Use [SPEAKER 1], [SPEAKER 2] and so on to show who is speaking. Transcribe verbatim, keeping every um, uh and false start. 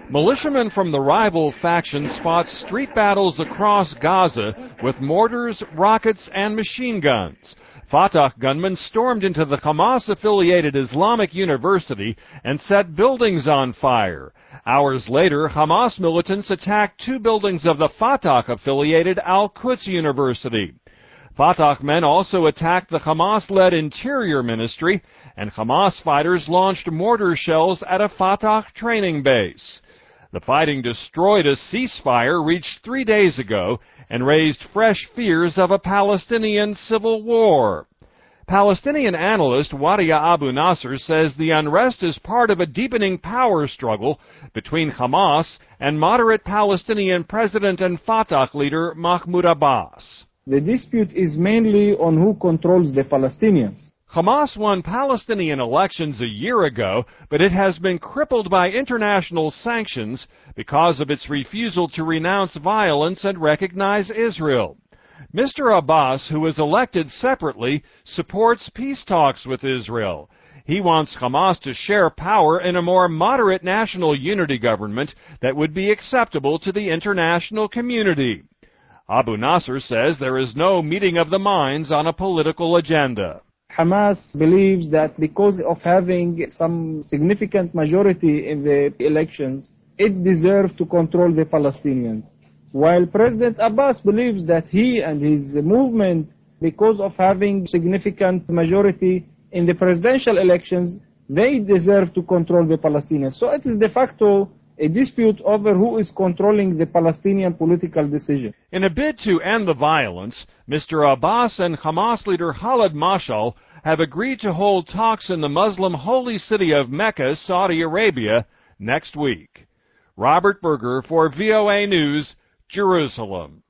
[SPEAKER 1] Militiamen from the rival factions fought street battles across Gaza with mortars, rockets, and machine guns. Fatah gunmen stormed into the Hamas-affiliated Islamic University and set buildings on fire. Hours later, Hamas militants attacked two buildings of the Fatah-affiliated Al-Quds University. Fatah men also attacked the Hamas-led Interior Ministry, and Hamas fighters launched mortar shells at a Fatah training base. The fighting destroyed a ceasefire reached three days ago and raised fresh fears of a Palestinian civil war. Palestinian analyst Wadia Abu Nasser says the unrest is part of a deepening power struggle between Hamas and moderate Palestinian President and Fatah leader Mahmoud Abbas.
[SPEAKER 2] The dispute is mainly on who controls the Palestinians.
[SPEAKER 1] Hamas won Palestinian elections a year ago, but it has been crippled by international sanctions because of its refusal to renounce violence and recognize Israel. Mister Abbas, who was elected separately, supports peace talks with Israel. He wants Hamas to share power in a more moderate national unity government that would be acceptable to the international community. Abu Nasser says there is no meeting of the minds on a political agenda.
[SPEAKER 2] Hamas believes that because of having some significant majority in the elections, it deserves to control the Palestinians. While President Abbas believes that he and his movement, because of having significant majority in the presidential elections, they deserve to control the Palestinians. So it is de facto a dispute over who is controlling the Palestinian political decision.
[SPEAKER 1] In a bid to end the violence, Mister Abbas and Hamas leader Khalid Mashal have agreed to hold talks in the Muslim holy city of Mecca, Saudi Arabia, next week. Robert Berger for V O A News, Jerusalem.